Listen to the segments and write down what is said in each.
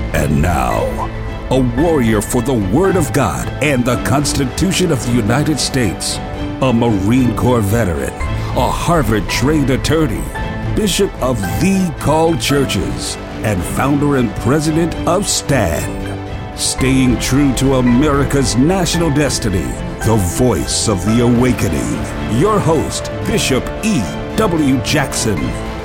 And now, a warrior for the Word of God and the Constitution of the United States, a Marine Corps veteran, a Harvard-trained attorney, Bishop of the Called Churches, and founder and president of STAND. Staying true to America's national destiny, the voice of the awakening. Your host, Bishop E.W. Jackson.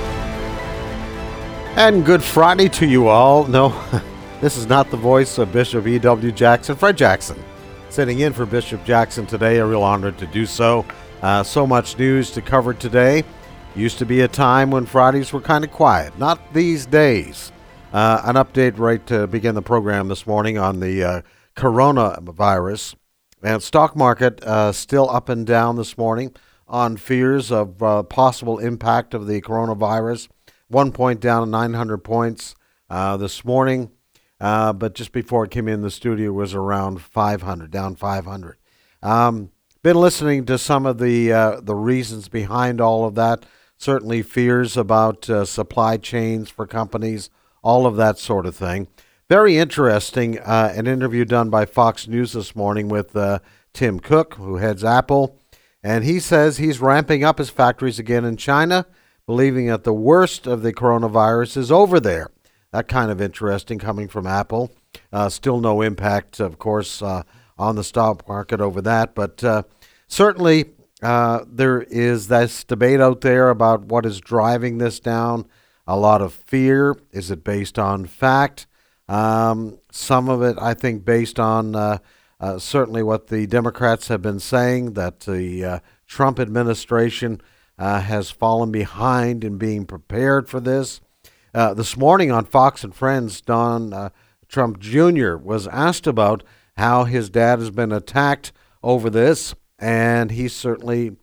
And good Friday to you all. No, this is not the voice of Bishop E.W. Jackson. Fred Jackson sitting in for Bishop Jackson today. A real honor to do so. So much news to cover today. Used to be a time when Fridays were kind of quiet. Not these days. An update right to begin the program this morning on the coronavirus. And stock market still up and down this morning on fears of possible impact of the coronavirus. 1 point down, 900 points this morning. But just before it came in the studio was around 500, down 500. Been listening to some of the reasons behind all of that. Certainly fears about supply chains for companies, all of that sort of thing. Very interesting, an interview done by Fox News this morning with Tim Cook, who heads Apple. And he says he's ramping up his factories again in China, believing that the worst of the coronavirus is over there. That kind of interesting coming from Apple. Still no impact, of course, on the stock market over that. But certainly there is this debate out there about what is driving this down. A lot of fear. Is it based on fact? Some of it, I think, based on certainly what the Democrats have been saying, that the Trump administration has fallen behind in being prepared for this. This morning on Fox and Friends, Don Trump Jr. was asked about how his dad has been attacked over this, and he's certainly,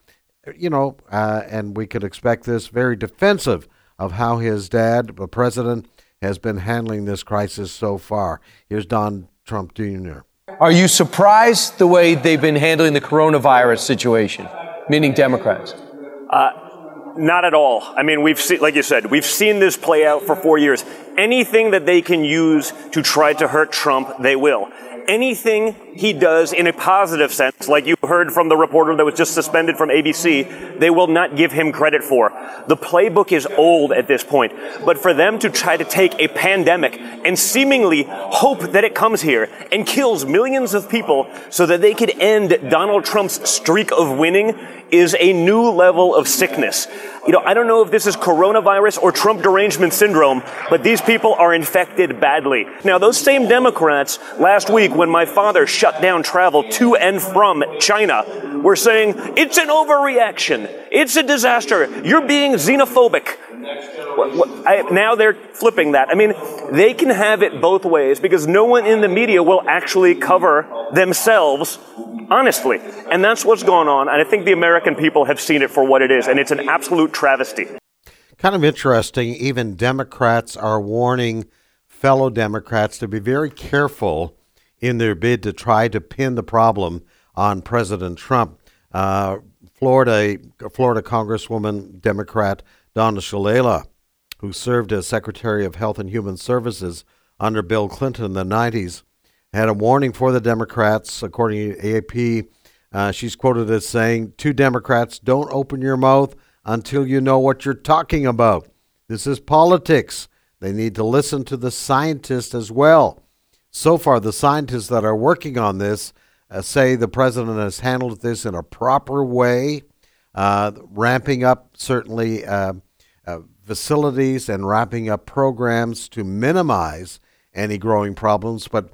and we could expect this, very defensive of how his dad, the president, has been handling this crisis so far. Here's Don Trump Jr. Are you surprised the way they've been handling the coronavirus situation, meaning Democrats? Not at all. I mean, we've seen, like you said, we've seen this play out for 4 years. Anything that they can use to try to hurt Trump, they will. Anything he does in a positive sense, like you heard from the reporter that was just suspended from ABC, they will not give him credit for. The playbook is old at this point, but for them to try to take a pandemic and seemingly hope that it comes here and kills millions of people so that they could end Donald Trump's streak of winning is a new level of sickness. I don't know if this is coronavirus or Trump derangement syndrome, but these people are infected badly. Now, those same Democrats last week, when my father shut down travel to and from China, were saying, it's an overreaction. It's a disaster. You're being xenophobic. Now they're flipping that. I mean, they can have it both ways because no one in the media will actually cover themselves honestly. And that's what's going on. And I think the American people have seen it for what it is. And it's an absolute travesty. Kind of interesting. Even Democrats are warning fellow Democrats to be very careful in their bid to try to pin the problem on President Trump. Florida Congresswoman Democrat Donna Shalala, who served as Secretary of Health and Human Services under Bill Clinton in the 90s, had a warning for the Democrats. According to AP, she's quoted as saying, "Two Democrats, don't open your mouth until you know what you're talking about. This is politics. They need to listen to the scientists as well." So far, the scientists that are working on this say the president has handled this in a proper way, ramping up certainly facilities and wrapping up programs to minimize any growing problems. But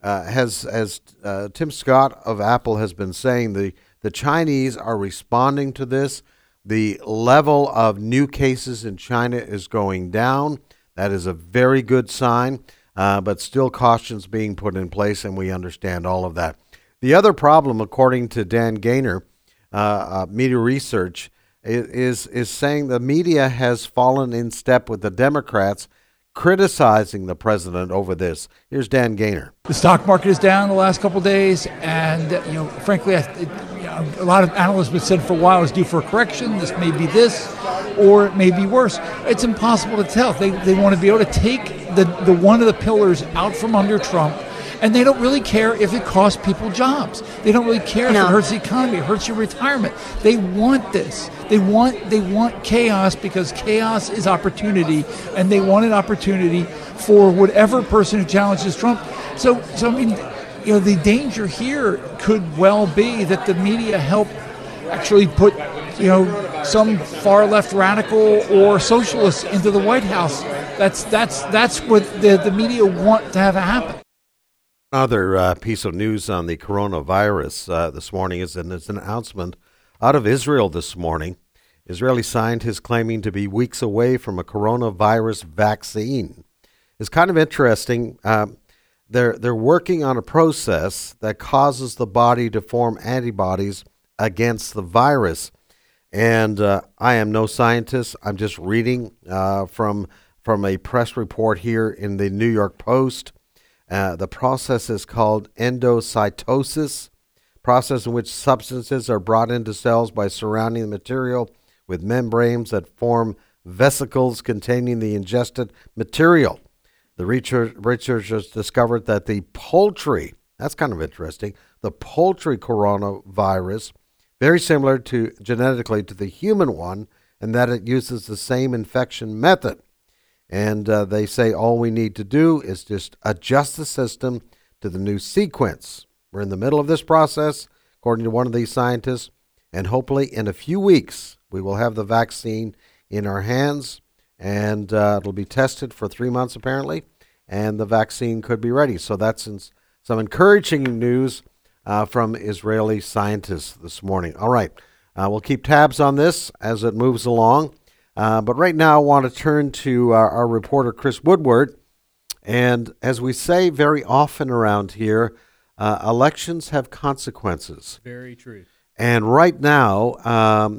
as Tim Scott of Apple has been saying, the Chinese are responding to this. The level of new cases in China is going down. That is a very good sign, but still cautions being put in place, and we understand all of that. The other problem, according to Dan Gaynor, Media Research, is saying the media has fallen in step with the Democrats, criticizing the president over this. Here's Dan Gaynor. The stock market is down the last couple of days, and frankly, a lot of analysts have said for a while it's due for a correction. This may be this, or it may be worse. It's impossible to tell. They want to be able to take the one of the pillars out from under Trump. And they don't really care if it costs people jobs. They don't really care if it hurts the economy, it hurts your retirement. They want this. They want chaos because chaos is opportunity, and they want an opportunity for whatever person who challenges Trump. So I mean, the danger here could well be that the media help actually put, some far left radical or socialist into the White House. That's what the media want to have happen. Another piece of news on the coronavirus this morning is an announcement out of Israel this morning. Israeli scientists claiming to be weeks away from a coronavirus vaccine. It's kind of interesting. They're working on a process that causes the body to form antibodies against the virus. And I am no scientist. I'm just reading from a press report here in the New York Post. The process is called endocytosis, process in which substances are brought into cells by surrounding the material with membranes that form vesicles containing the ingested material. The researchers discovered that the poultry, that's kind of interesting, the poultry coronavirus, very similar genetically to the human one, and that it uses the same infection method. And they say all we need to do is just adjust the system to the new sequence. We're in the middle of this process, according to one of these scientists, and hopefully in a few weeks we will have the vaccine in our hands, and it'll be tested for 3 months apparently, and the vaccine could be ready. So that's some encouraging news from Israeli scientists this morning. All right, we'll keep tabs on this as it moves along. But right now I want to turn to our reporter, Chris Woodward. And as we say very often around here, elections have consequences. Very true. And right now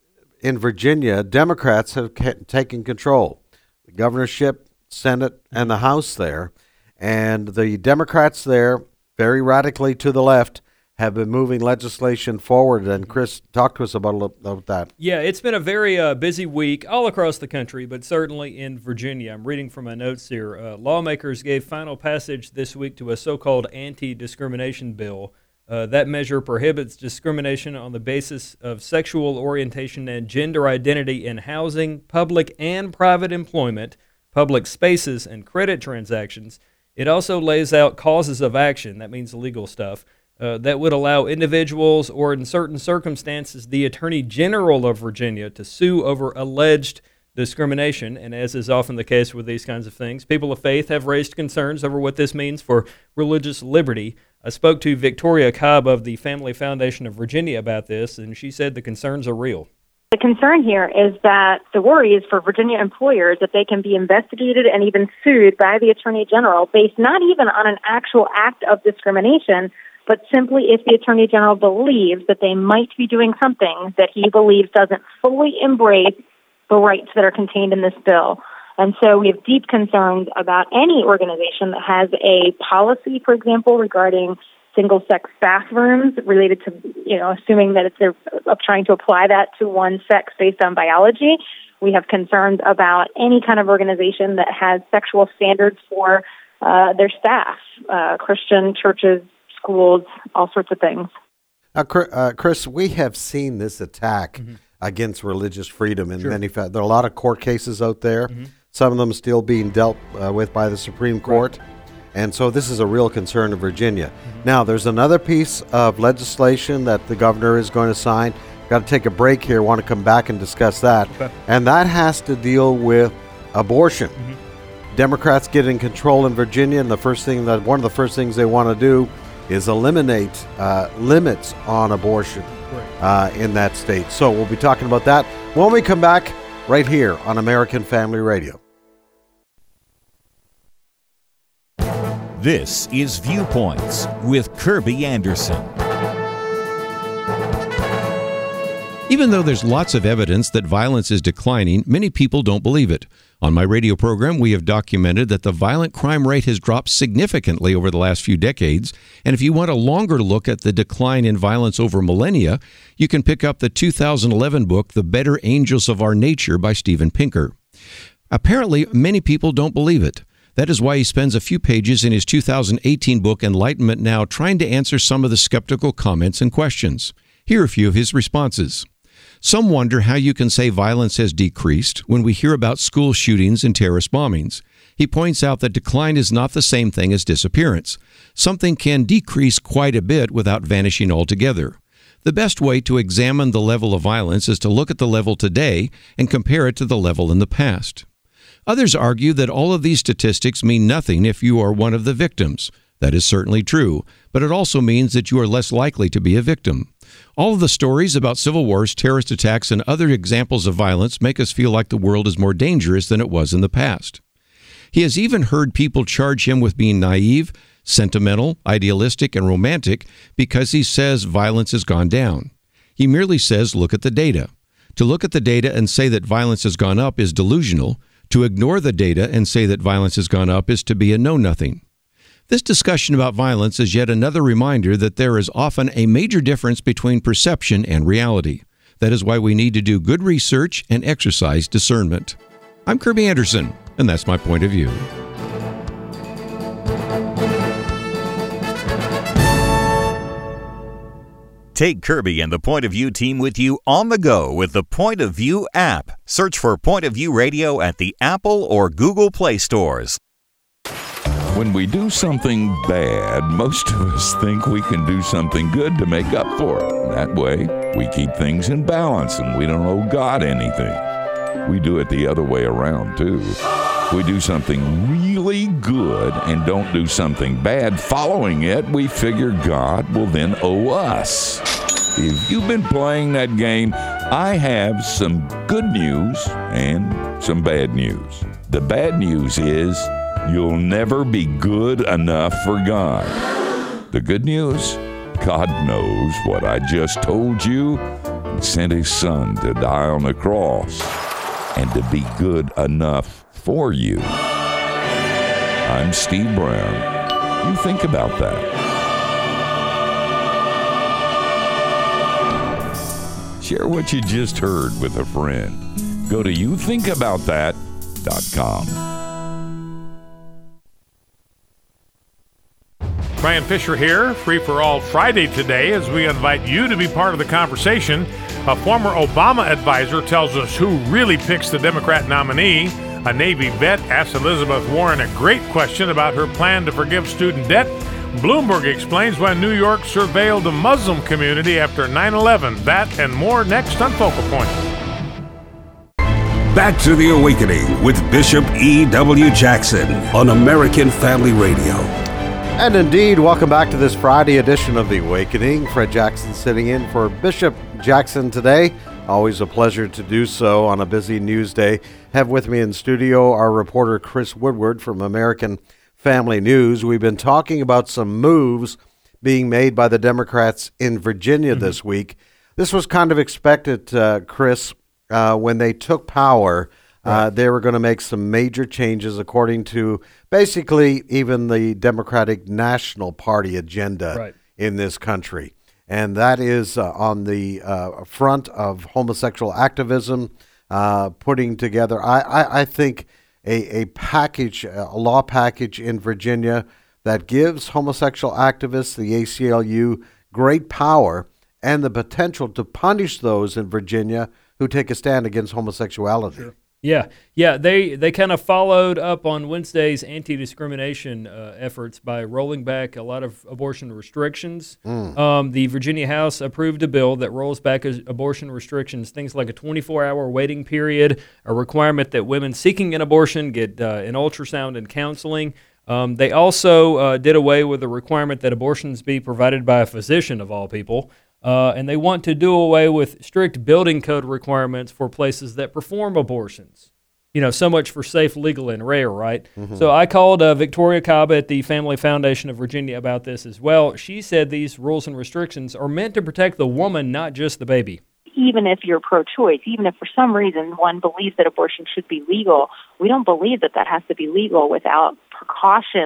in Virginia, Democrats have taken control. The governorship, Senate, and the House there. And the Democrats there, very radically to the left, have been moving legislation forward. And Chris, talk to us about that. Yeah, it's been a very busy week all across the country, but certainly in Virginia. I'm reading from my notes here. Lawmakers gave final passage this week to a so-called anti-discrimination bill. That measure prohibits discrimination on the basis of sexual orientation and gender identity in housing, public and private employment, public spaces, and credit transactions. It also lays out causes of action, that means legal stuff, that would allow individuals or, in certain circumstances, the Attorney General of Virginia to sue over alleged discrimination. And as is often the case with these kinds of things, people of faith have raised concerns over what this means for religious liberty. I spoke to Victoria Cobb of the Family Foundation of Virginia about this, and she said the concerns are real. The concern here is that the worry is for Virginia employers that they can be investigated and even sued by the Attorney General based not even on an actual act of discrimination, but simply if the Attorney General believes that they might be doing something that he believes doesn't fully embrace the rights that are contained in this bill. And so we have deep concerns about any organization that has a policy, for example, regarding single-sex bathrooms related to, assuming that they're trying to apply that to one sex based on biology. We have concerns about any kind of organization that has sexual standards for their staff, Christian churches, schools, all sorts of things. Chris, we have seen this attack against religious freedom in many. There are a lot of court cases out there. Some of them still being dealt with by the Supreme Court. Right. And so this is a real concern in Virginia. Now, there's another piece of legislation that the governor is going to sign. Got to take a break here. Want to come back and discuss that. Okay. And that has to deal with abortion. Democrats get in control in Virginia, and one of the first things they want to do is eliminate limits on abortion in that state. So we'll be talking about that when we come back right here on American Family Radio. This is Viewpoints with Kirby Anderson. Even though there's lots of evidence that violence is declining, many people don't believe it. On my radio program, we have documented that the violent crime rate has dropped significantly over the last few decades. And if you want a longer look at the decline in violence over millennia, you can pick up the 2011 book, The Better Angels of Our Nature by Steven Pinker. Apparently, many people don't believe it. That is why he spends a few pages in his 2018 book Enlightenment Now trying to answer some of the skeptical comments and questions. Here are a few of his responses. Some wonder how you can say violence has decreased when we hear about school shootings and terrorist bombings. He points out that decline is not the same thing as disappearance. Something can decrease quite a bit without vanishing altogether. The best way to examine the level of violence is to look at the level today and compare it to the level in the past. Others argue that all of these statistics mean nothing if you are one of the victims. That is certainly true, but it also means that you are less likely to be a victim. All of the stories about civil wars, terrorist attacks, and other examples of violence make us feel like the world is more dangerous than it was in the past. He has even heard people charge him with being naive, sentimental, idealistic, and romantic because he says violence has gone down. He merely says, look at the data. To look at the data and say that violence has gone up is delusional. To ignore the data and say that violence has gone up is to be a know-nothing. This discussion about violence is yet another reminder that there is often a major difference between perception and reality. That is why we need to do good research and exercise discernment. I'm Kirby Anderson, and that's my point of view. Take Kirby and the Point of View team with you on the go with the Point of View app. Search for Point of View Radio at the Apple or Google Play stores. When we do something bad, most of us think we can do something good to make up for it. That way, we keep things in balance and we don't owe God anything. We do it the other way around, too. We do something really good and don't do something bad following it, we figure God will then owe us. If you've been playing that game, I have some good news and some bad news. The bad news is you'll never be good enough for God. The good news, God knows what I just told you and sent his son to die on the cross and to be good enough for you. I'm Steve Brown. You think about that. Share what you just heard with a friend. Go to youthinkaboutthat.com. Brian Fisher here, Free for All Friday today, as we invite you to be part of the conversation. A former Obama advisor tells us who really picks the Democrat nominee. A Navy vet asks Elizabeth Warren a great question about her plan to forgive student debt. Bloomberg explains why New York surveilled the Muslim community after 9/11. That and more next on Focal Point. Back to the Awakening with Bishop E.W. Jackson on American Family Radio. And indeed, welcome back to this Friday edition of The Awakening. Fred Jackson sitting in for Bishop Jackson today. Always a pleasure to do so on a busy news day. Have with me in studio our reporter Chris Woodward from American Family News. We've been talking about some moves being made by the Democrats in Virginia this week. This was kind of expected, Chris, when they took power. They were going to make some major changes according to basically even the Democratic National Party agenda in this country. And that is on the front of homosexual activism, putting together, I think, a package, a law package in Virginia that gives homosexual activists, the ACLU, great power and the potential to punish those in Virginia who take a stand against homosexuality. Sure. Yeah. They kind of followed up on Wednesday's anti-discrimination efforts by rolling back a lot of abortion restrictions. The Virginia House approved a bill that rolls back abortion restrictions, things like a 24-hour waiting period, a requirement that women seeking an abortion get an ultrasound and counseling. They also did away with the requirement that abortions be provided by a physician, of all people. And they want to do away with strict building code requirements for places that perform abortions. You know, so much for safe, legal, and rare, right? So I called Victoria Cobb at the Family Foundation of Virginia about this as well. She said these rules and restrictions are meant to protect the woman, not just the baby. Even if you're pro-choice, even if for some reason one believes that abortion should be legal, we don't believe that that has to be legal without precautions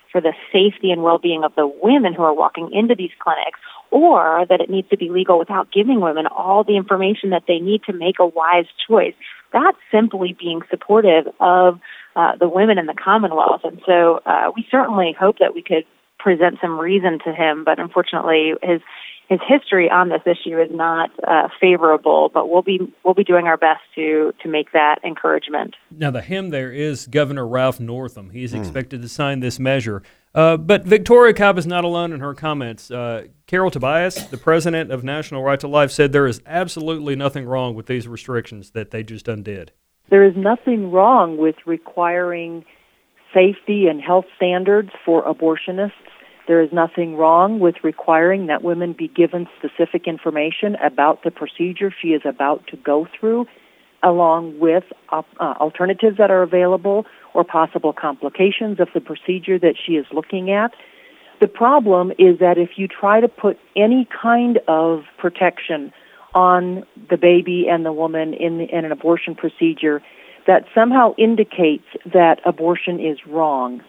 for the safety and well-being of the women who are walking into these clinics, or that it needs to be legal without giving women all the information that they need to make a wise choice. That's simply being supportive of the women in the Commonwealth. And so we certainly hope that we could present some reason to him, but unfortunately his history on this issue is not favorable, but we'll be doing our best to make that encouragement. Now, the him there is Governor Ralph Northam. He's expected to sign this measure. But Victoria Cobb is not alone in her comments. Carol Tobias, the president of National Right to Life, said there is absolutely nothing wrong with these restrictions that they just undid. There is nothing wrong with requiring safety and health standards for abortionists. There is nothing wrong with requiring that women be given specific information about the procedure she is about to go through, along with alternatives that are available or possible complications of the procedure that she is looking at. The problem is that if you try to put any kind of protection on the baby and the woman in an abortion procedure, that somehow indicates that abortion is wrong.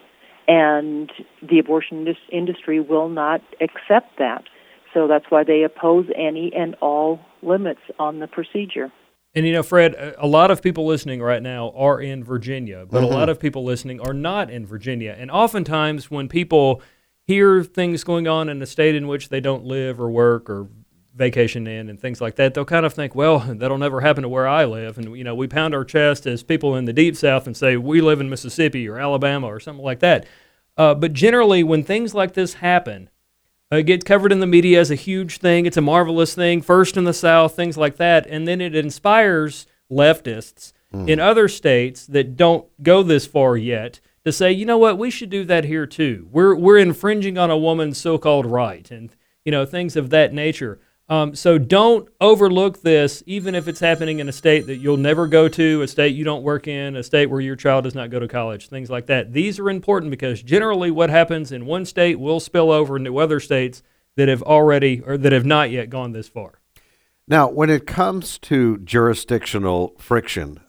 And the abortion industry will not accept that. So that's why they oppose any and all limits on the procedure. And, you know, Fred, a lot of people listening right now are in Virginia, but a lot of people listening are not in Virginia. And oftentimes when people hear things going on in a state in which they don't live or work or vacation in and things like that, they'll kind of think, well, that'll never happen to where I live. And, you know, we pound our chest as people in the Deep South and say, we live in Mississippi or Alabama or something like that. But generally, when things like this happen, it gets covered in the media as a huge thing. It's a marvelous thing, first in the South, things like that. And then it inspires leftists in other states that don't go this far yet to say, you know what, we should do that here too. We're infringing on a woman's so-called right and, you know, things of that nature. So don't overlook this, even if it's happening in a state that you'll never go to, a state you don't work in, a state where your child does not go to college, things like that. These are important because generally what happens in one state will spill over into other states that have already or that have not yet gone this far. Now, when it comes to jurisdictional friction,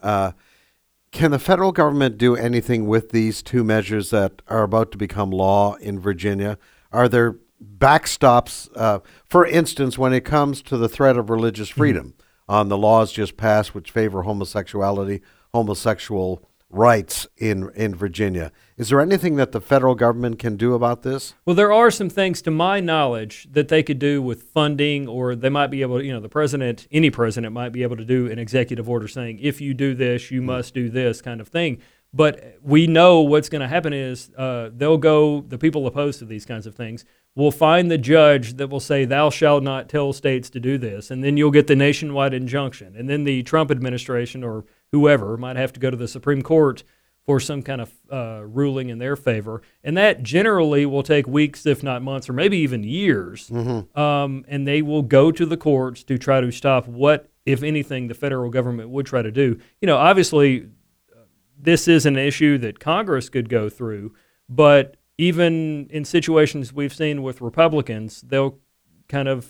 can the federal government do anything with these two measures that are about to become law in Virginia? Are there backstops, for instance, when it comes to the threat of religious freedom on the laws just passed which favor homosexuality, homosexual rights in Virginia? Is there anything that the federal government can do about this? Well, there are some things, to my knowledge, that they could do with funding, or they might be able to, you know, the president, any president might be able to do an executive order saying, if you do this, you must do this kind of thing. But we know what's going to happen is the people opposed to these kinds of things will find the judge that will say, thou shalt not tell states to do this. And then you'll get the nationwide injunction. And then the Trump administration or whoever might have to go to the Supreme Court for some kind of ruling in their favor. And that generally will take weeks, if not months, or maybe even years. And they will go to the courts to try to stop what, if anything, the federal government would try to do. You know, obviously, this is an issue that Congress could go through, but even in situations we've seen with Republicans, they'll kind of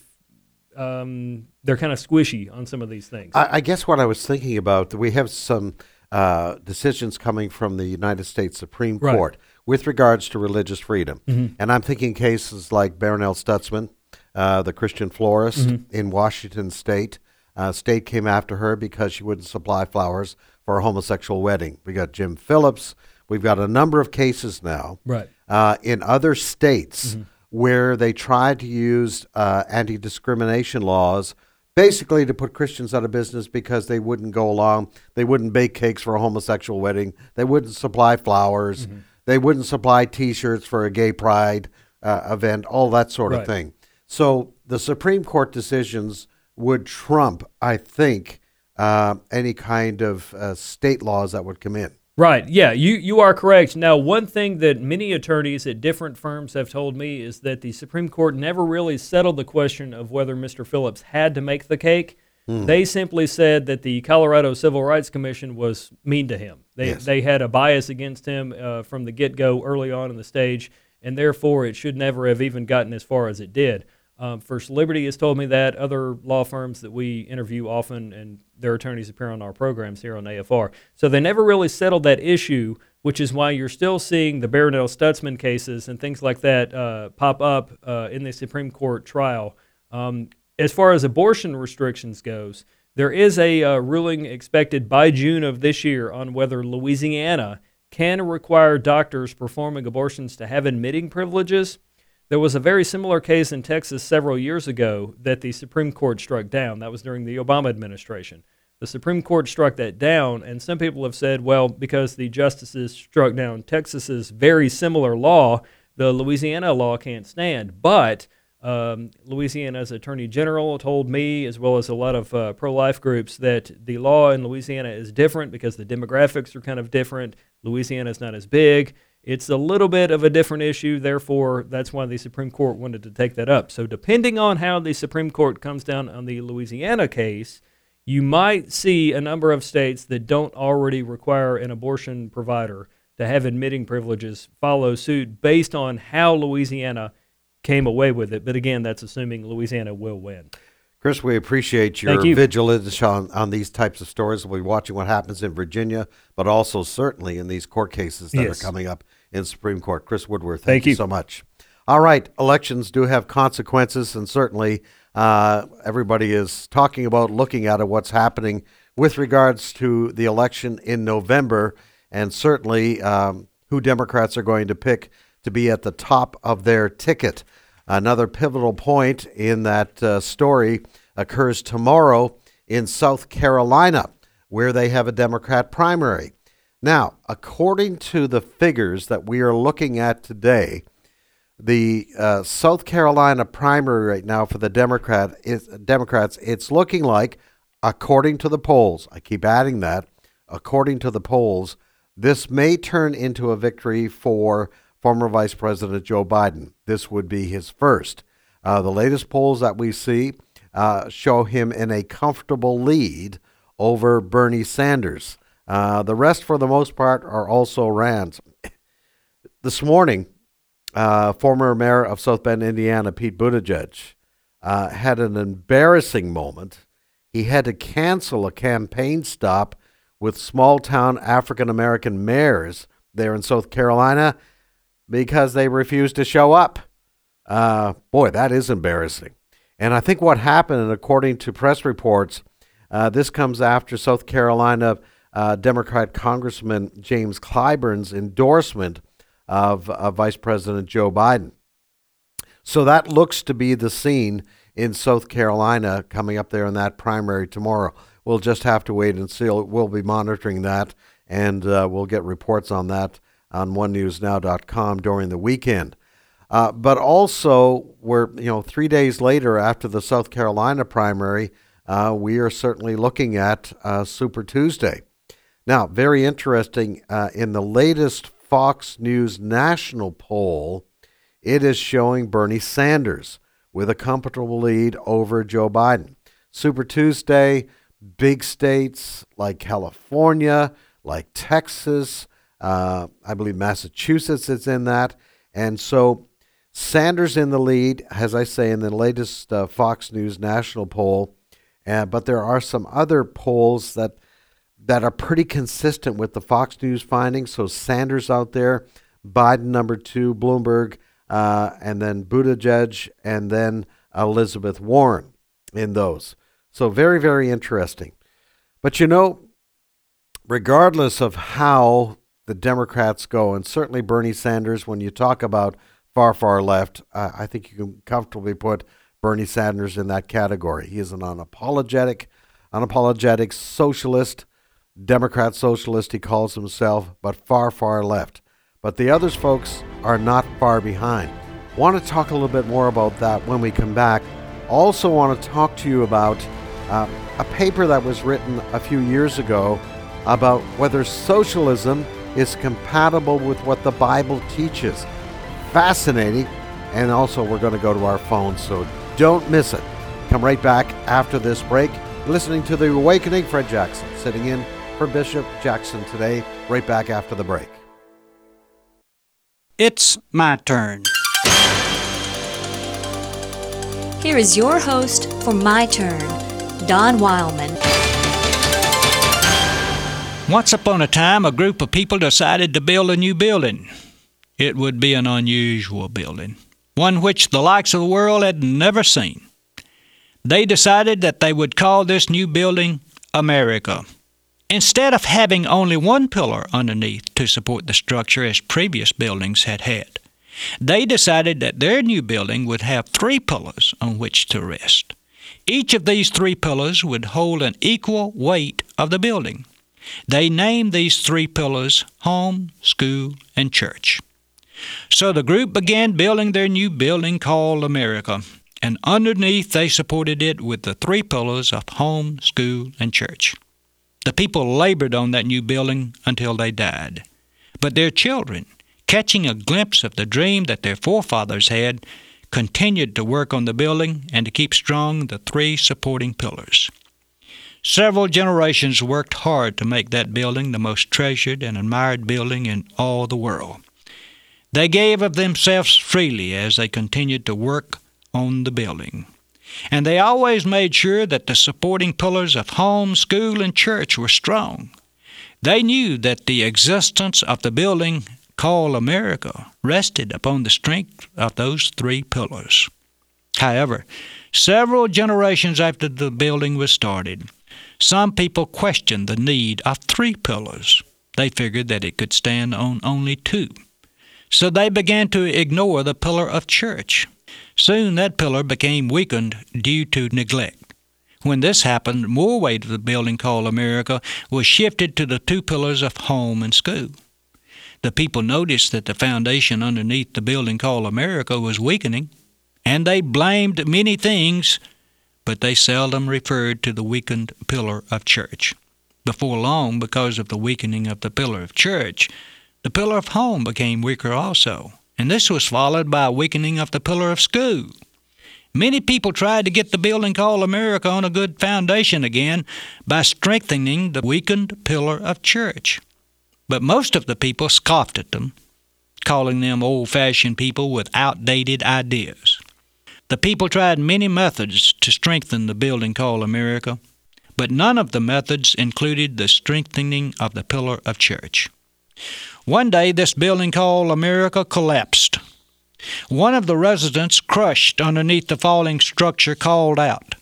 they're kind of squishy on some of these things. I guess what I was thinking about, we have some decisions coming from the United States Supreme Court with regards to religious freedom. And I'm thinking cases like Barronelle Stutzman, the Christian florist in Washington State. State came after her because she wouldn't supply flowers for a homosexual wedding. We got Jim Phillips. We've got a number of cases now in other states where they tried to use anti-discrimination laws basically to put Christians out of business because they wouldn't go along. They wouldn't bake cakes for a homosexual wedding. They wouldn't supply flowers. They wouldn't supply T-shirts for a gay pride event, all that sort of thing. So the Supreme Court decisions would trump, I think, any kind of state laws that would come in. Right. Yeah, you are correct. Now, one thing that many attorneys at different firms have told me is that the Supreme Court never really settled the question of whether Mr. Phillips had to make the cake. They simply said that the Colorado Civil Rights Commission was mean to him. They had a bias against him from the get-go early on in the stage, and therefore it should never have even gotten as far as it did. First Liberty has told me that. Other law firms that we interview often, and their attorneys appear on our programs here on AFR. So they never really settled that issue, which is why you're still seeing the Barronelle Stutzman cases and things like that pop up in the Supreme Court trial. As far as abortion restrictions goes, there is a ruling expected by June of this year on whether Louisiana can require doctors performing abortions to have admitting privileges. There was a very similar case in Texas several years ago that the Supreme Court struck down. That was during the Obama administration. The Supreme Court struck that down, and some people have said, well, because the justices struck down Texas's very similar law, the Louisiana law can't stand. But Louisiana's Attorney General told me, as well as a lot of pro-life groups, that the law in Louisiana is different because the demographics are kind of different. Louisiana is not as big. It's a little bit of a different issue, therefore that's why the Supreme Court wanted to take that up. So depending on how the Supreme Court comes down on the Louisiana case, you might see a number of states that don't already require an abortion provider to have admitting privileges follow suit based on how Louisiana came away with it. But again, that's assuming Louisiana will win. Chris, we appreciate your vigilance on these types of stories. We'll be watching what happens in Virginia, but also certainly in these court cases that are coming up in Supreme Court. Chris Woodworth, thank you so much. All right, elections do have consequences, and certainly everybody is talking about, looking at what's happening with regards to the election in November, and certainly who Democrats are going to pick to be at the top of their ticket. Another pivotal point in that story occurs tomorrow in South Carolina, where they have a Democrat primary. Now, according to the figures that we are looking at today, the South Carolina primary right now for the Democrats, it's looking like, according to the polls, I keep adding that, according to the polls, this may turn into a victory for former Vice President Joe Biden. This would be his first. The latest polls that we see show him in a comfortable lead over Bernie Sanders. The rest, for the most part, are also Rands. This morning, former mayor of South Bend, Indiana, Pete Buttigieg, had an embarrassing moment. He had to cancel a campaign stop with small-town African-American mayors there in South Carolina because they refused to show up. Boy, that is embarrassing. And I think what happened, and according to press reports, this comes after South Carolina Democrat Congressman James Clyburn's endorsement of Vice President Joe Biden. So that looks to be the scene in South Carolina coming up there in that primary tomorrow. We'll just have to wait and see. We'll be monitoring that, and we'll get reports on that on onenewsnow.com during the weekend. But also, we're 3 days later after the South Carolina primary, we are certainly looking at Super Tuesday. Now, very interesting, in the latest Fox News national poll, it is showing Bernie Sanders with a comfortable lead over Joe Biden. Super Tuesday, big states like California, like Texas, I believe Massachusetts is in that. And so Sanders in the lead, as I say, in the latest Fox News national poll. But there are some other polls that are pretty consistent with the Fox News findings. So Sanders out there, Biden number 2, Bloomberg, and then Buttigieg, and then Elizabeth Warren in those. So very, very interesting. But regardless of how the Democrats go, and certainly Bernie Sanders, when you talk about far, far left, I think you can comfortably put Bernie Sanders in that category. He is an unapologetic socialist, Democrat socialist, he calls himself, but far, far left. But the others, folks, are not far behind. Want to talk a little bit more about that when we come back. Also want to talk to you about a paper that was written a few years ago about whether socialism is compatible with what the Bible teaches. Fascinating. And also we're going to go to our phones, so don't miss it. Come right back after this break. Listening to The Awakening, Fred Jackson, sitting in for Bishop Jackson today. Right back after the break. It's my turn. Here is your host for My Turn, Don Wildman. Once upon a time, a group of people decided to build a new building. It would be an unusual building, one which the likes of the world had never seen. They decided that they would call this new building America. Instead of having only one pillar underneath to support the structure as previous buildings had had, they decided that their new building would have 3 pillars on which to rest. Each of these 3 pillars would hold an equal weight of the building. They named these 3 pillars home, school, and church. So the group began building their new building called America, and underneath they supported it with the 3 pillars of home, school, and church. The people labored on that new building until they died. But their children, catching a glimpse of the dream that their forefathers had, continued to work on the building and to keep strong the 3 supporting pillars. Several generations worked hard to make that building the most treasured and admired building in all the world. They gave of themselves freely as they continued to work on the building. And they always made sure that the supporting pillars of home, school, and church were strong. They knew that the existence of the building called America rested upon the strength of those 3 pillars. However, several generations after the building was started, some people questioned the need of 3 pillars. They figured that it could stand on only 2. So they began to ignore the pillar of church. Soon that pillar became weakened due to neglect. When this happened, more weight of the building called America was shifted to the 2 pillars of home and school. The people noticed that the foundation underneath the building called America was weakening, and they blamed many things, but they seldom referred to the weakened pillar of church. Before long, because of the weakening of the pillar of church, the pillar of home became weaker also, and this was followed by a weakening of the pillar of school. Many people tried to get the building called America on a good foundation again by strengthening the weakened pillar of church. But most of the people scoffed at them, calling them old-fashioned people with outdated ideas. The people tried many methods to strengthen the building called America, but none of the methods included the strengthening of the pillar of church. One day, this building called America collapsed. One of the residents, crushed underneath the falling structure, called out,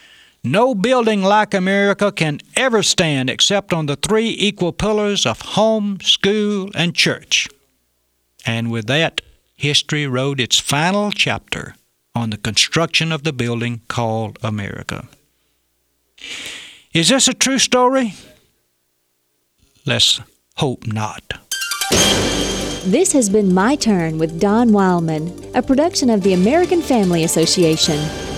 "No building like America can ever stand except on the 3 equal pillars of home, school, and church." And with that, history wrote its final chapter on the construction of the building called America. Is this a true story? Let's hope not. This has been My Turn with Don Wildman, a production of the American Family Association.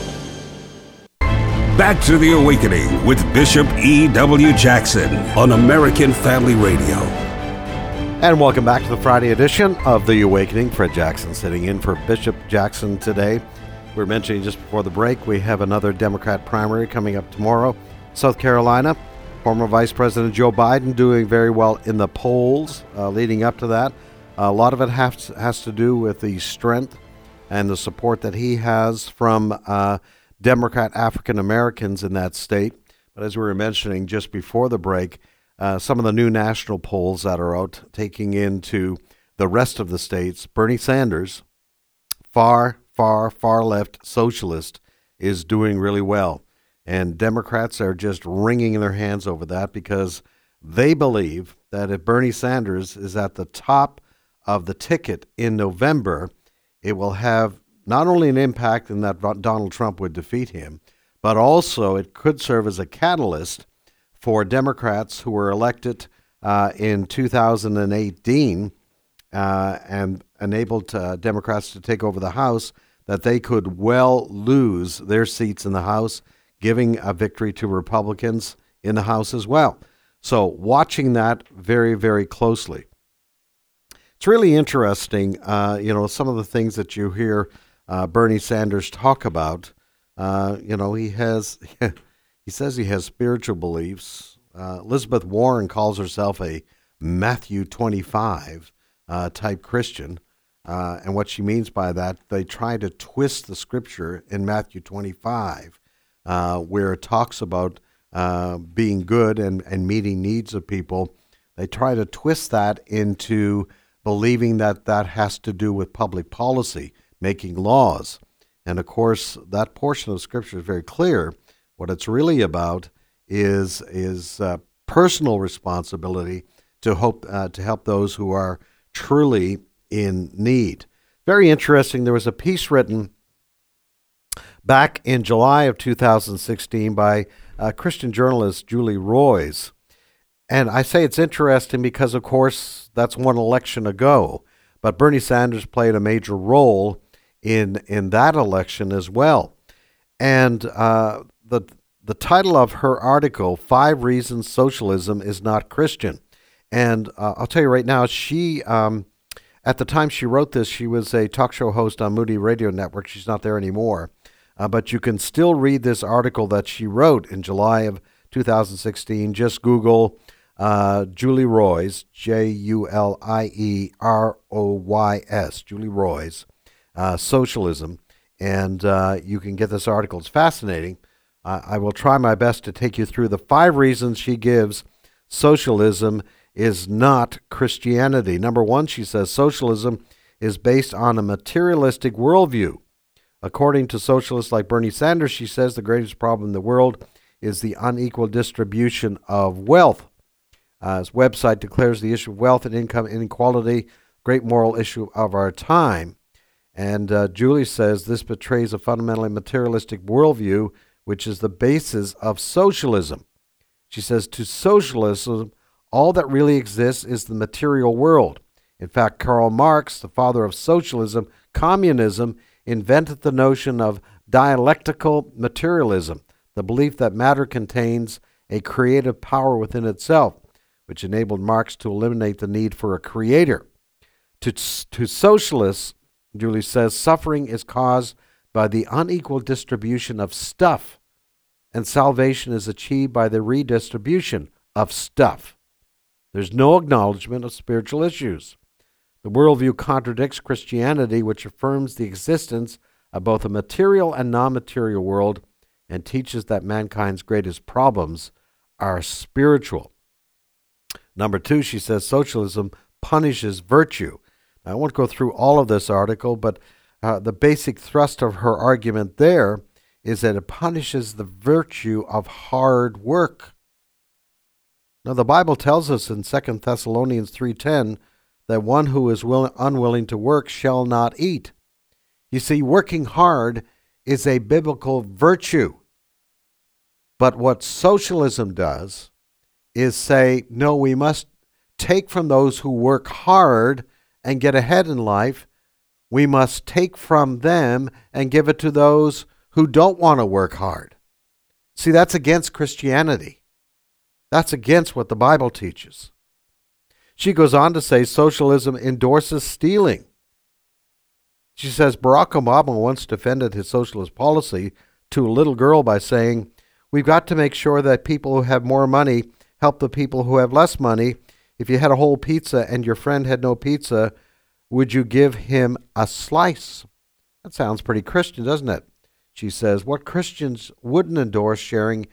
Back to the Awakening with Bishop E.W. Jackson on American Family Radio. And welcome back to the Friday edition of The Awakening. Fred Jackson sitting in for Bishop Jackson today. We were mentioning just before the break, we have another Democrat primary coming up tomorrow. South Carolina, former Vice President Joe Biden doing very well in the polls leading up to that. A lot of it has to do with the strength and the support that he has from Democrat African Americans in that state. But as we were mentioning just before the break, some of the new national polls that are out taking into the rest of the states, Bernie Sanders, far left socialist, is doing really well. And Democrats are just wringing their hands over that because they believe that if Bernie Sanders is at the top of the ticket in November, it will have not only an impact in that Donald Trump would defeat him, but also it could serve as a catalyst for Democrats who were elected in 2018 and enabled Democrats to take over the House, that they could well lose their seats in the House, giving a victory to Republicans in the House as well. So watching that very, very closely. It's really interesting, some of the things that you hear Bernie Sanders talk about. He says he has spiritual beliefs. Elizabeth Warren calls herself a Matthew 25 type Christian. And what she means by that, they try to twist the scripture in Matthew 25, where it talks about being good and meeting needs of people They try to twist that into believing that that has to do with public policy, making laws. And of course, that portion of Scripture is very clear. What it's really about is personal responsibility to help those who are truly in need. Very interesting. There was a piece written back in July of 2016 by Christian journalist Julie Roys. And I say it's interesting because, of course, that's one election ago. But Bernie Sanders played a major role in that election as well. And the title of her article, 5 Reasons Socialism is Not Christian. And I'll tell you right now, she, at the time she wrote this, she was a talk show host on Moody Radio Network. She's not there anymore. But you can still read this article that she wrote in July of 2016. Just Google Julie Roys, Julieroys, Julie Roys, Socialism, and you can get this article. It's fascinating. I will try my best to take you through the 5 reasons she gives socialism is not Christianity. Number 1, she says socialism is based on a materialistic worldview. According to socialists like Bernie Sanders, she says the greatest problem in the world is the unequal distribution of wealth. His website declares the issue of wealth and income inequality great moral issue of our time. And Julie says this betrays a fundamentally materialistic worldview, which is the basis of socialism. She says to socialism, all that really exists is the material world. In fact, Karl Marx, the father of socialism, communism, invented the notion of dialectical materialism, the belief that matter contains a creative power within itself, which enabled Marx to eliminate the need for a creator. To socialists, Julie says, suffering is caused by the unequal distribution of stuff, and salvation is achieved by the redistribution of stuff. There's no acknowledgement of spiritual issues. The worldview contradicts Christianity, which affirms the existence of both a material and non-material world and teaches that mankind's greatest problems are spiritual. Number 2, she says socialism punishes virtue. Now, I won't go through all of this article, but the basic thrust of her argument there is that it punishes the virtue of hard work. Now, the Bible tells us in 2 Thessalonians 3:10 that one who is unwilling to work shall not eat. You see, working hard is a biblical virtue. But what socialism does is say, no, we must take from those who work hard and get ahead in life. We must take from them and give it to those who don't want to work hard. See, that's against Christianity. That's against what the Bible teaches. She goes on to say socialism endorses stealing. She says Barack Obama once defended his socialist policy to a little girl by saying, we've got to make sure that people who have more money help the people who have less money. If you had a whole pizza and your friend had no pizza, would you give him a slice? That sounds pretty Christian, doesn't it? She says, what Christian wouldn't endorse sharing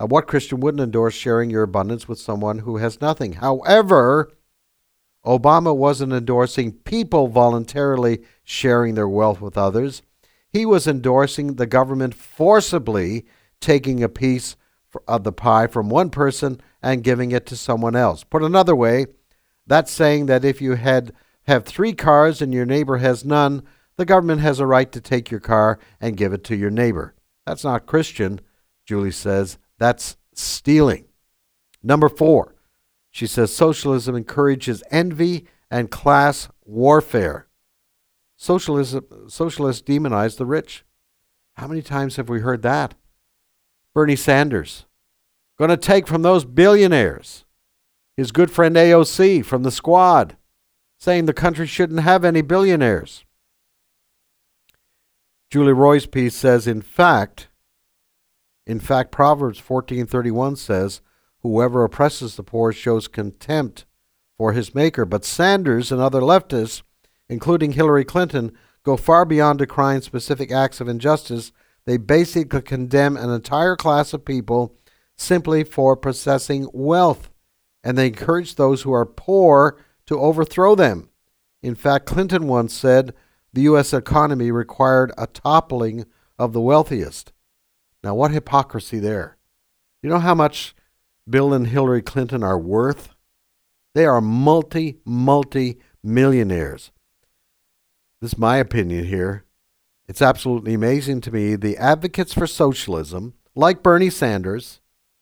your abundance with someone who has nothing? However, Obama wasn't endorsing people voluntarily sharing their wealth with others. He was endorsing the government forcibly taking a piece of the pie from one person and giving it to someone else. Put another way, that's saying that if you have 3 cars and your neighbor has none, the government has a right to take your car and give it to your neighbor. That's not Christian, Julie says. That's stealing. Number 4, she says socialism encourages envy and class warfare. Socialists demonize the rich. How many times have we heard that? Bernie Sanders, going to take from those billionaires. His good friend AOC from the Squad, saying the country shouldn't have any billionaires. Julie Roy's piece says, in fact, Proverbs 14:31 says, whoever oppresses the poor shows contempt for his maker. But Sanders and other leftists, including Hillary Clinton, go far beyond decrying specific acts of injustice. They basically condemn an entire class of people simply for possessing wealth. and they encourage those who are poor to overthrow them. In fact, Clinton once said the U.S. economy required a toppling of the wealthiest. Now, what hypocrisy there. You know how much Bill and Hillary Clinton are worth? They are multi-millionaires. This is my opinion here. It's absolutely amazing to me. The advocates for socialism, like Bernie Sanders,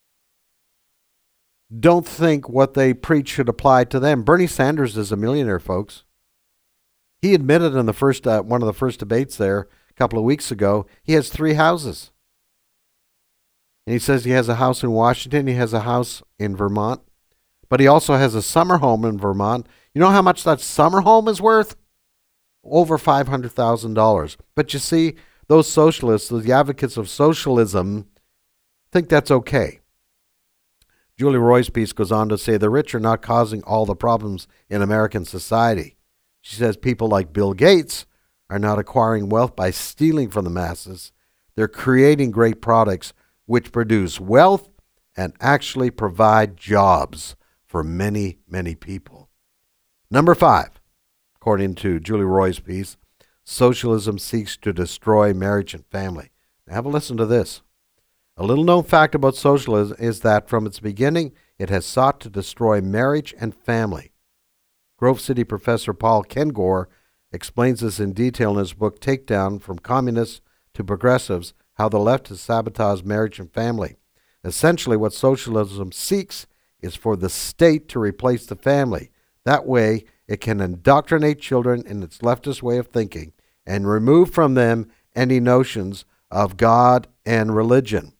don't think what they preach should apply to them. Bernie Sanders is a millionaire, folks. He admitted in the first one of the first debates there a couple of weeks ago, he has 3 houses. And he says he has a house in Washington, he has a house in Vermont, but he also has a summer home in Vermont. You know how much that summer home is worth? Over $500,000. But you see, those socialists, the advocates of socialism, think that's okay. Julie Roy's piece goes on to say the rich are not causing all the problems in American society. She says people like Bill Gates are not acquiring wealth by stealing from the masses. They're creating great products which produce wealth and actually provide jobs for many, many people. Number 5, according to Julie Roy's piece, socialism seeks to destroy marriage and family. Now have a listen to this. A little known fact about socialism is that from its beginning, it has sought to destroy marriage and family. Grove City professor Paul Kengor explains this in detail in his book, Takedown from Communists to Progressives, How the Left has Sabotaged Marriage and Family. Essentially, what socialism seeks is for the state to replace the family. That way, it can indoctrinate children in its leftist way of thinking and remove from them any notions of God and religion.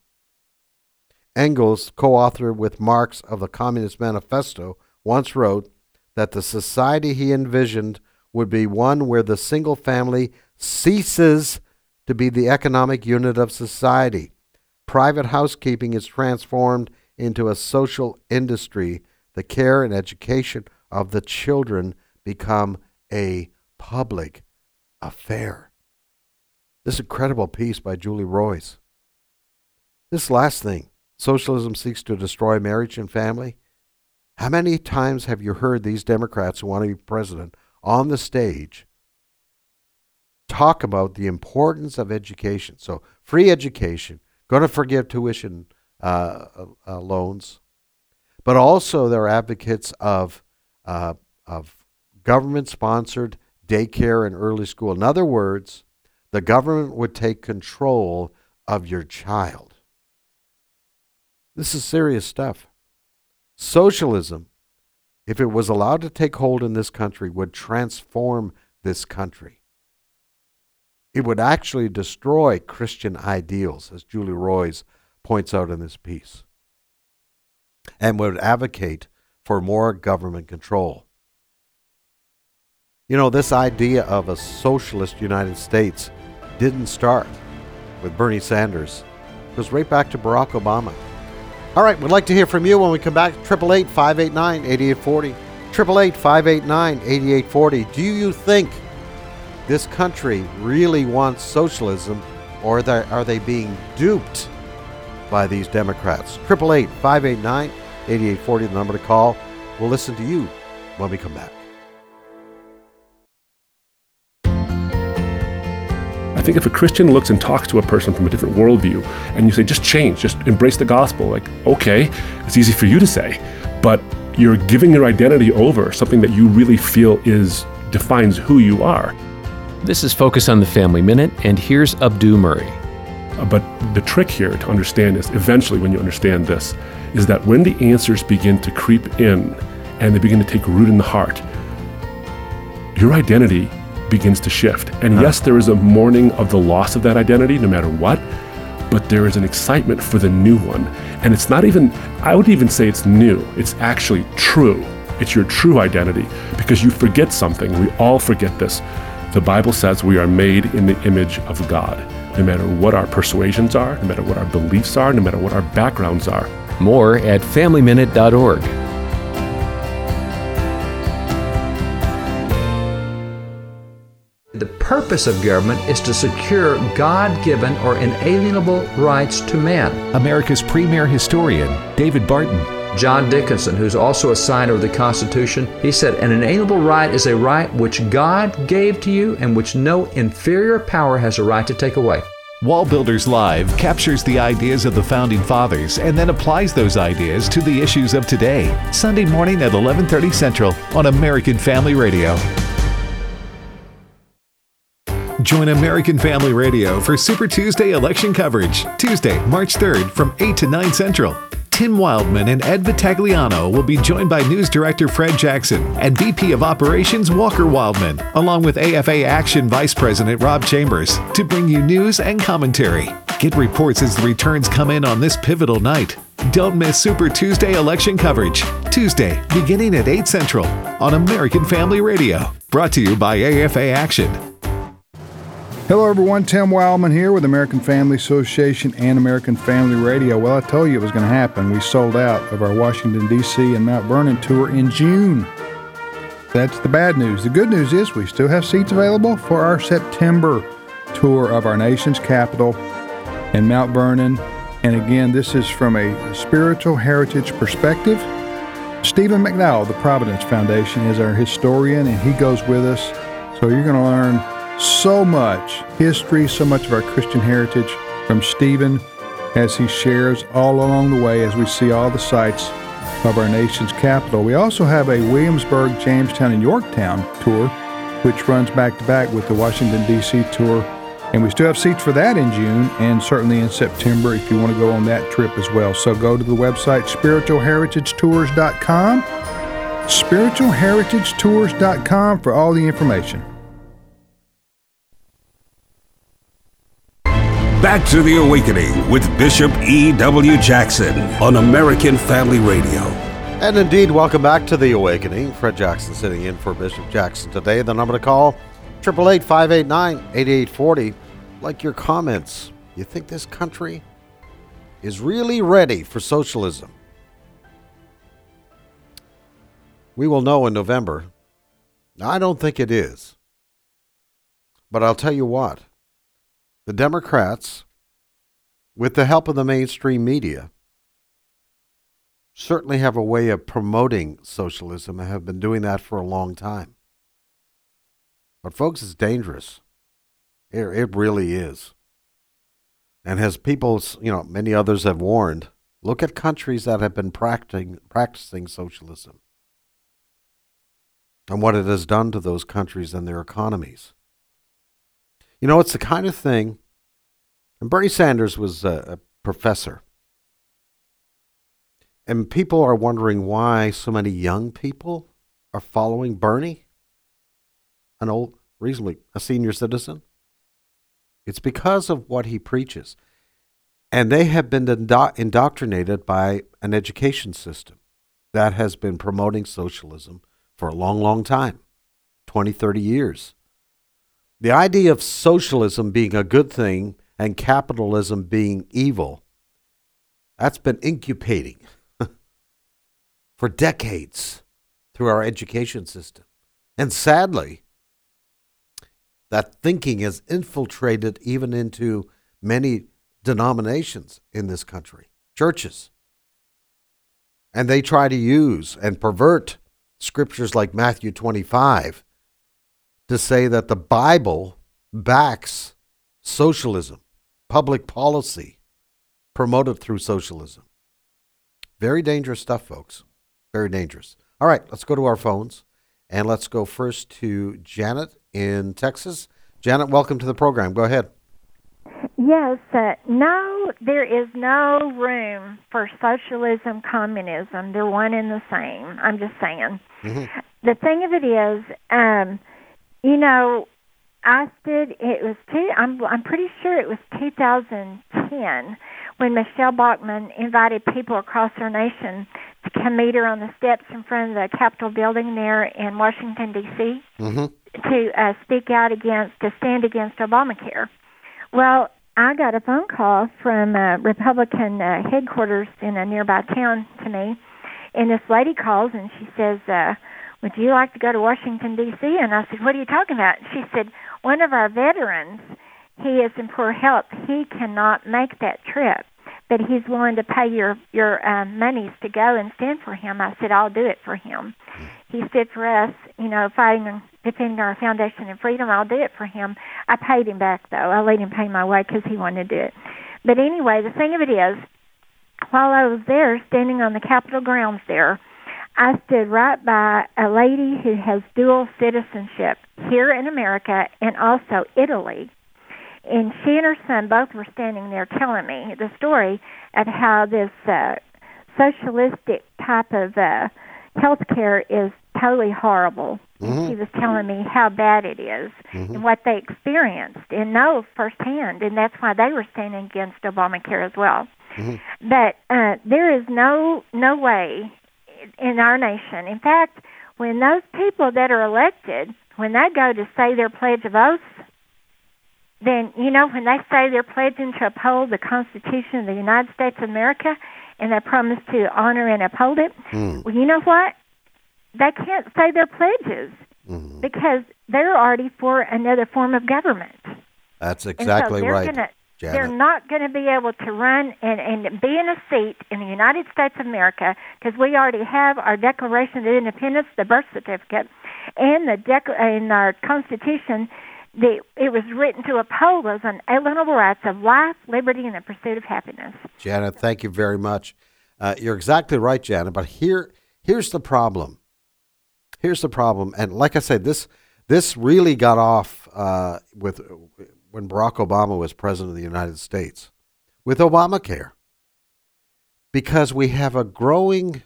Engels, co-author with Marx of the Communist Manifesto, once wrote that the society he envisioned would be one where the single family ceases to be the economic unit of society. Private housekeeping is transformed into a social industry. The care and education of the children become a public affair. This incredible piece by Julie Royce. This last thing, socialism seeks to destroy marriage and family. How many times have you heard these Democrats who want to be president on the stage talk about the importance of education? So free education, going to forgive tuition loans, but also they're advocates of government-sponsored daycare and early school. In other words, the government would take control of your child. This is serious stuff. Socialism, if it was allowed to take hold in this country, would transform this country. It would actually destroy Christian ideals, as Julie Royce points out in this piece, and would advocate for more government control. You know, this idea of a socialist United States didn't start with Bernie Sanders. It goes right back to Barack Obama. All right, we'd like to hear from you when we come back. 888-589-8840. 888-589-8840. Do you think this country really wants socialism, or are they being duped by these Democrats? 888-589-8840, the number to call. We'll listen to you when we come back. I think if a Christian looks and talks to a person from a different worldview and you say, just change, just embrace the gospel, like, okay, it's easy for you to say, but you're giving your identity over, something that you really feel defines who you are. This is Focus on the Family Minute, and here's Abdu Murray. But the trick here to understand is, eventually when you understand this, is that when the answers begin to creep in and they begin to take root in the heart, your identity begins to shift. And yes, there is a mourning of the loss of that identity, no matter what, but there is an excitement for the new one. And it's not even, I would even say it's new. It's actually true. It's your true identity, because you forget something. We all forget this. The Bible says we are made in the image of God. No matter what our persuasions are, no matter what our beliefs are, no matter what our backgrounds are. More at FamilyMinute.org. The purpose of government is to secure God-given or inalienable rights to man. America's premier historian, David Barton. John Dickinson, who's also a signer of the Constitution, he said, "An inalienable right is a right which God gave to you and which no inferior power has a right to take away." Wall Builders Live captures the ideas of the Founding Fathers and then applies those ideas to the issues of today. Sunday morning at 11:30 Central on American Family Radio. Join American Family Radio for Super Tuesday election coverage, Tuesday, March 3rd from 8 to 9 Central. Tim Wildman and Ed Vitagliano will be joined by News Director Fred Jackson and VP of Operations Walker Wildman, along with AFA Action Vice President Rob Chambers, to bring you news and commentary. Get reports as the returns come in on this pivotal night. Don't miss Super Tuesday election coverage, Tuesday, beginning at 8 Central on American Family Radio. Brought to you by AFA Action. Hello everyone, Tim Wildman here with American Family Association and American Family Radio. Well, I told you it was going to happen. We sold out of our Washington, D.C. and Mount Vernon tour in June. That's the bad news. The good news is we still have seats available for our September tour of our nation's capital and Mount Vernon. And again, this is from a spiritual heritage perspective. Stephen McDowell, the Providence Foundation, is our historian, and he goes with us. So you're going to learn so much history, so much of our Christian heritage from Stephen as he shares all along the way as we see all the sites of our nation's capital. We also have a Williamsburg, Jamestown, and Yorktown tour, which runs back to back with the Washington, D.C. tour. And we still have seats for that in June and certainly in September if you want to go on that trip as well. So go to the website spiritualheritagetours.com, spiritualheritagetours.com for all the information. Back to the Awakening with Bishop E.W. Jackson on American Family Radio. And indeed, welcome back to the Awakening. Fred Jackson sitting in for Bishop Jackson today. The number to call, 888-589-8840. Like your comments. You think this country is really ready for socialism? We will know in November. I don't think it is. But I'll tell you what. The Democrats, with the help of the mainstream media, certainly have a way of promoting socialism and have been doing that for a long time. But folks, it's dangerous. It really is. And as people, many others have warned, look at countries that have been practicing socialism and what it has done to those countries and their economies. It's the kind of thing, and Bernie Sanders was a professor, and people are wondering why so many young people are following Bernie, a senior citizen. It's because of what he preaches, and they have been indoctrinated by an education system that has been promoting socialism for a long, long time, 20, 30 years. The idea of socialism being a good thing and capitalism being evil, that's been incubating for decades through our education system. And sadly, that thinking has infiltrated even into many denominations in this country, churches. And they try to use and pervert scriptures like Matthew 25 to say that the Bible backs socialism, public policy promoted through socialism. Very dangerous stuff, folks. Very dangerous. All right, let's go to our phones, and let's go first to Janet in Texas. Janet, welcome to the program. Go ahead. Yes, no, there is no room for socialism, communism. They're one and the same. I'm just saying. Mm-hmm. The thing of it is, I'm pretty sure it was 2010 when Michelle Bachmann invited people across our nation to come meet her on the steps in front of the Capitol building there in Washington, D.C., mm-hmm. to stand against Obamacare. Well, I got a phone call from Republican headquarters in a nearby town to me, and this lady calls and she says, would you like to go to Washington, D.C.? And I said, what are you talking about? She said, one of our veterans, he is in poor health. He cannot make that trip. but he's willing to pay your monies to go and stand for him. I said, I'll do it for him. He stood for us, fighting and defending our foundation and freedom. I'll do it for him. I paid him back, though. I let him pay my way because he wanted to do it. But anyway, the thing of it is, while I was there, standing on the Capitol grounds there, I stood right by a lady who has dual citizenship here in America and also Italy. And she and her son both were standing there telling me the story of how this socialistic type of health care is totally horrible. Mm-hmm. She was telling me how bad it is and what they experienced and know firsthand, and that's why they were standing against Obamacare as well. Mm-hmm. But there is no way in our nation. In fact, when those people that are elected, when they go to say their Pledge of Oaths, then, when they say they're pledging to uphold the Constitution of the United States of America and they promise to honor and uphold it, well, you know what? They can't say their pledges because they're already for another form of government. That's exactly right, Janet. They're not going to be able to run and be in a seat in the United States of America because we already have our Declaration of Independence, the birth certificate, and and our Constitution. It was written to uphold those unalienable rights of life, liberty, and the pursuit of happiness. Janet, thank you very much. You're exactly right, Janet. But here's the problem. Here's the problem. And like I said, this really got off when Barack Obama was president of the United States with Obamacare, because we have a growing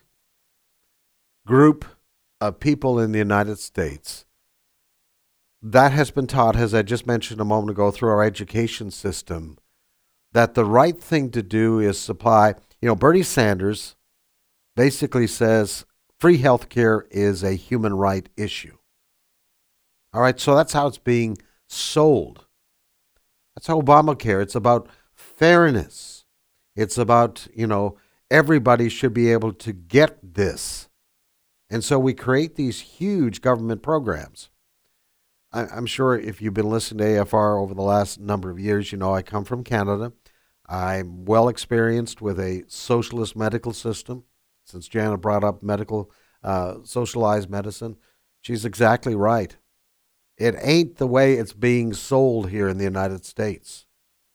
group of people in the United States that has been taught, as I just mentioned a moment ago, through our education system, that the right thing to do is supply. Bernie Sanders basically says free health care is a human right issue. All right, so that's how it's being sold. That's how Obamacare, it's about fairness. It's about, everybody should be able to get this. And so we create these huge government programs. I'm sure if you've been listening to AFR over the last number of years, I come from Canada. I'm well experienced with a socialist medical system. Since Janet brought up socialized medicine, she's exactly right. It ain't the way it's being sold here in the United States.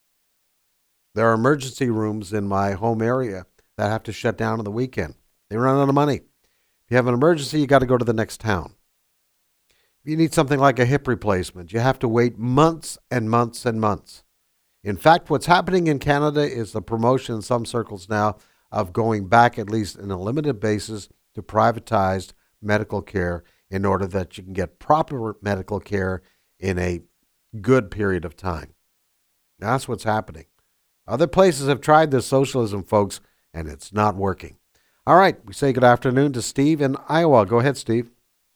There are emergency rooms in my home area that have to shut down on the weekend. They run out of money. If you have an emergency, you got to go to the next town. If you need something like a hip replacement, you have to wait months and months and months. In fact, what's happening in Canada is the promotion in some circles now of going back, at least in a limited basis, to privatized medical care in order that you can get proper medical care in a good period of time. That's what's happening. Other places have tried this socialism, folks, and it's not working. All right, we say good afternoon to Steve in Iowa. Go ahead, Steve.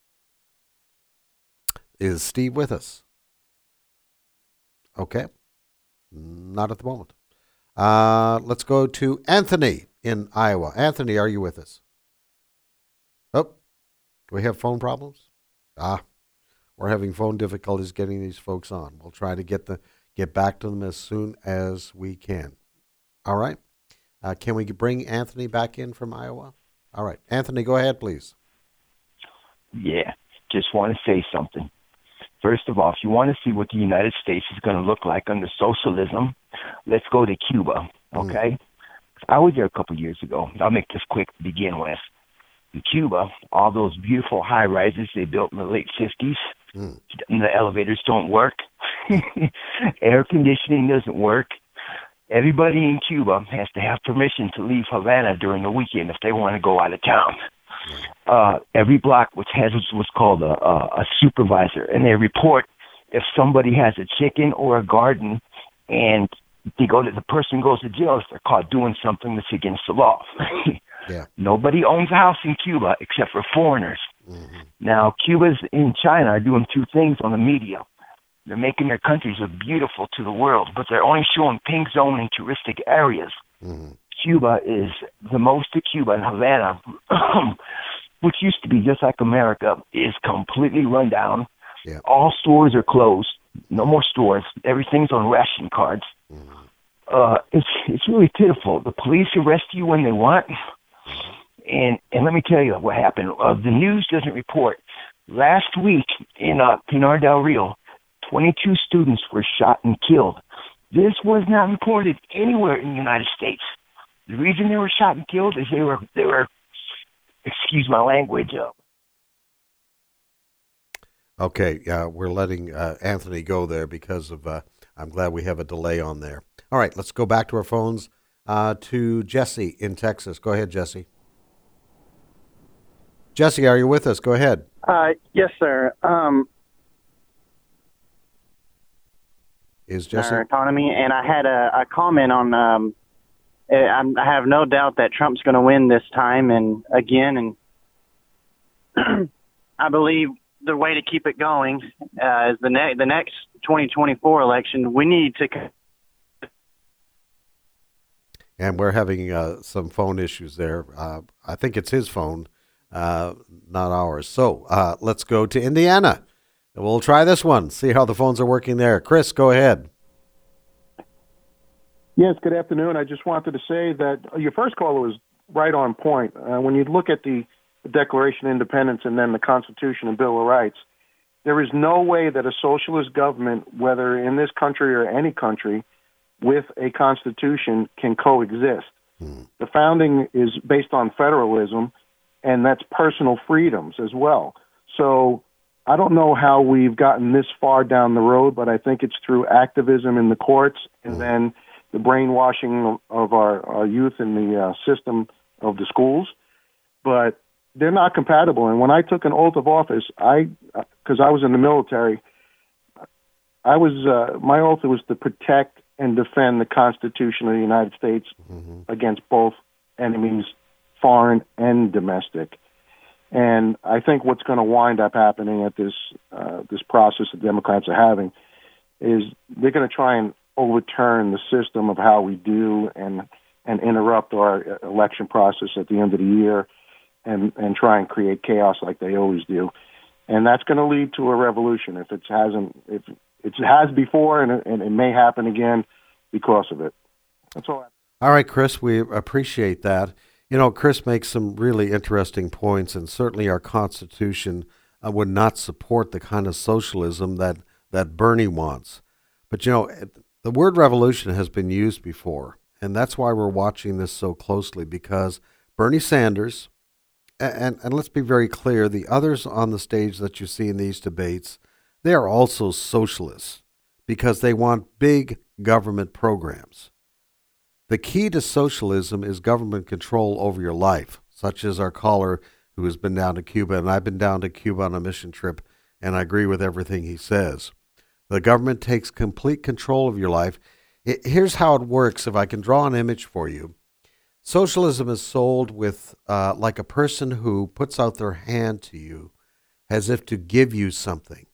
Is Steve with us? Okay. Not at the moment. Let's go to Anthony in Iowa. Anthony, are you with us? Oh, do we have phone problems? We're having phone difficulties getting these folks on. We'll try to get back to them as soon as we can. All right. Can we bring Anthony back in from Iowa? All right. Anthony, go ahead, please. Yeah, just want to say something. First of all, if you want to see what the United States is going to look like under socialism, let's go to Cuba, okay? I was there a couple of years ago. I'll make this quick to begin with. In Cuba, all those beautiful high-rises they built in the late 50s, and the elevators don't work. Air conditioning doesn't work. Everybody in Cuba has to have permission to leave Havana during the weekend if they want to go out of town. Every block which has what's called a supervisor, and they report if somebody has a chicken or a garden, and the person goes to jail if they're caught doing something that's against the law. Yeah. Nobody owns a house in Cuba except for foreigners. Mm-hmm. Now, Cubans in China are doing two things on the media. They're making their countries look beautiful to the world, but they're only showing pink zone and touristic areas. Mm-hmm. Cuba is the most of Cuba and Havana, which used to be just like America, is completely run down. Yeah. All stores are closed. No more stores. Everything's on ration cards. Mm-hmm. It's really pitiful. The police arrest you when they want. And let me tell you what happened. The news doesn't report. Last week in Pinar del Rio, 22 students were shot and killed. This was not reported anywhere in the United States. The reason they were shot and killed is they were excuse my language. Okay, we're letting Anthony go there because of. I'm glad we have a delay on there. All right, let's go back to our phones to Jesse in Texas. Go ahead, Jesse. Jesse, are you with us? Go ahead. Yes, sir. Is Jesse? Our economy, and I had a comment on. I have no doubt that Trump's going to win this time and again, and I believe the way to keep it going is the next 2024 election. We need to. And we're having some phone issues there. I think it's his phone, not ours. So let's go to Indiana. We'll try this one, see how the phones are working there. Chris, go ahead. Yes, good afternoon. I just wanted to say that your first caller was right on point. When you look at the Declaration of Independence and then the Constitution and Bill of Rights, there is no way that a socialist government, whether in this country or any country, with a constitution can coexist. The founding is based on federalism, and that's personal freedoms as well. So I don't know how we've gotten this far down the road, but I think it's through activism in the courts and then the brainwashing of our youth in the system of the schools. But they're not compatible. And when I took an oath of office, because I was in the military, my oath was to protect and defend the Constitution of the United States against both enemies, foreign and domestic. And I think what's going to wind up happening at this process the Democrats are having is they're going to try and overturn the system of how we do and interrupt our election process at the end of the year and try and create chaos like they always do. And that's going to lead to a revolution if it has before, and it may happen again because of it. That's all. All right, Chris, we appreciate that. You know, Chris makes some really interesting points, and certainly our Constitution would not support the kind of socialism that Bernie wants. But, you know, the word revolution has been used before, and that's why we're watching this so closely, because Bernie Sanders, and let's be very clear, the others on the stage that you see in these debates, they are also socialists because they want big government programs. The key to socialism is government control over your life, such as our caller who has been down to Cuba, and I've been down to Cuba on a mission trip, and I agree with everything he says. The government takes complete control of your life. Here's how it works, if I can draw an image for you. Socialism is sold with like a person who puts out their hand to you as if to give you something.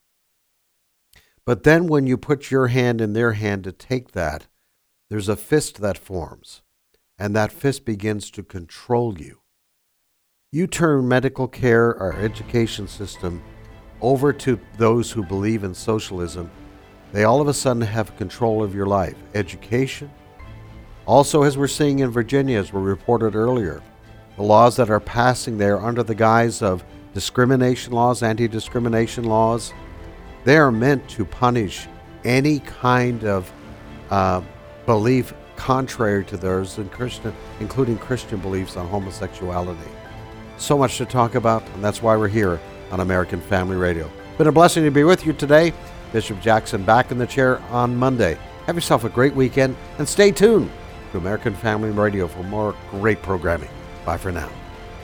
But then when you put your hand in their hand to take that, there's a fist that forms, and that fist begins to control you. You turn medical care or education system over to those who believe in socialism, they all of a sudden have control of your life. Education. Also, as we're seeing in Virginia, as we reported earlier, the laws that are passing there under the guise of discrimination laws, anti-discrimination laws, they are meant to punish any kind of belief contrary to theirs, including Christian beliefs on homosexuality. So much to talk about, and that's why we're here on American Family Radio. Been a blessing to be with you today. Bishop Jackson back in the chair on Monday. Have yourself a great weekend, and stay tuned to American Family Radio for more great programming. Bye for now.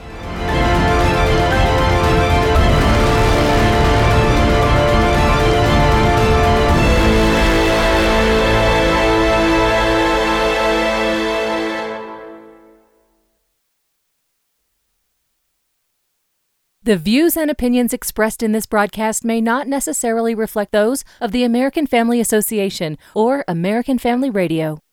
The views and opinions expressed in this broadcast may not necessarily reflect those of the American Family Association or American Family Radio.